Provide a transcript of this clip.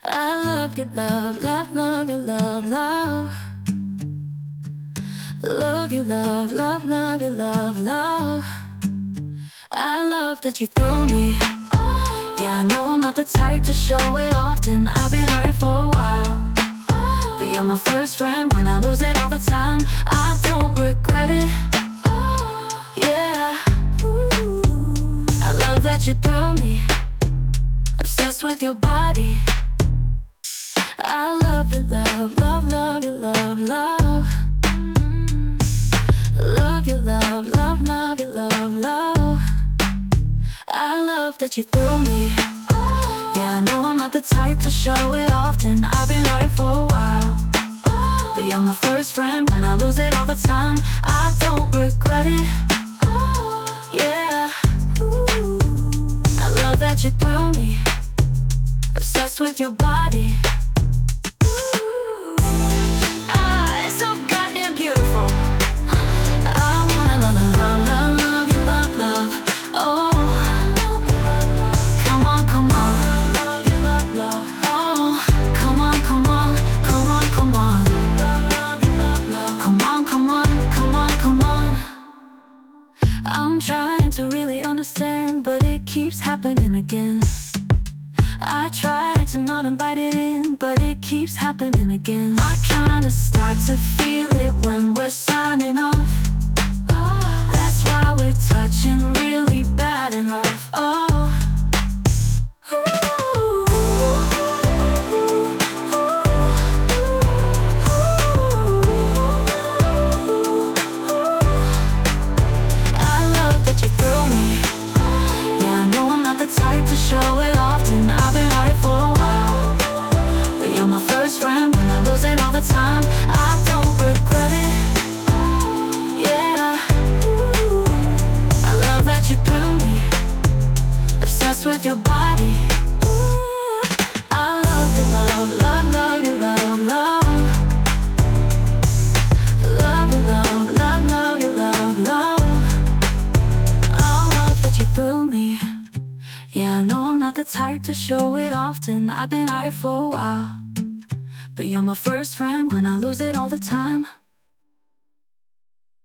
I love your love, love, love your love, love. Love your love, love, love your love, love. I love that you throw me. Yeah, I know I'm not the type to show it often. I've been hurt for a while, but you're my first friend when I lose it all the time. I don't regret it. Yeah, I love that you throw me. Obsessed with your body. I love your love, love, love your love, love. Love your love, love, love your love, love. I love that you throw me. Yeah, I know I'm not the type to show it often. I've been hurt for a while, but you're my first friend when I lose it all the time. I don't regret it. Yeah, I love that you throw me. Obsessed with your body. It's so goddamn beautiful. I wanna love, love, love, love you, love, love. Oh, come on, come on, love you, love, love. Oh, come on, come on, come on, come on, love you, love, love. Come on, come on, come on, come on. I'm trying to really understand, but it keeps happening again. I try to not invite it in, but it keeps happening again. I kinda start to feel it when we're signing off. That's why we're touching really bad and rough. Oh, I love that you throw me. Yeah, I know I'm not the type to show it often. I've been hurt for a while, but you're my first friend when I lose it all the time. I don't regret it. Yeah, I love that you threw me. Obsessed with your body. I love your love, love, love your love, love. Love your love, love, love your love, love. I love that you threw me. Yeah, I know I'm not the type to show it often. I've been hurt for a while, but you're my first friend when I lose it all the time.